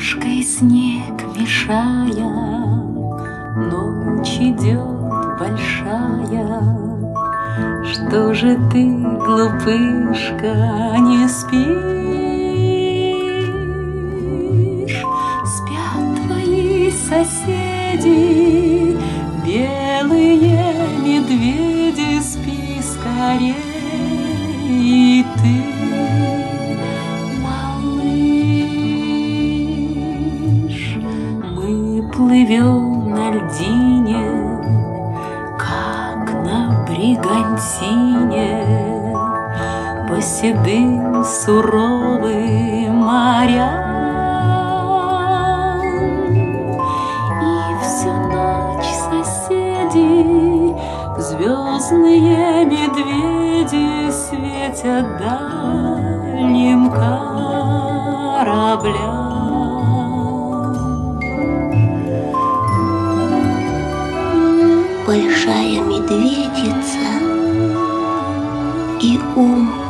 Ложкой снег мешая, ночь идет большая. Что же ты, глупышка, не спишь? Спят твои соседи, белые медведи, спи скорей. И ты, малыш, мы плывем на льдине, как на бригантине, по седым суровым морям. И всю ночь соседи, звездные медведи, светят дальним кораблям. Большая медведица и ум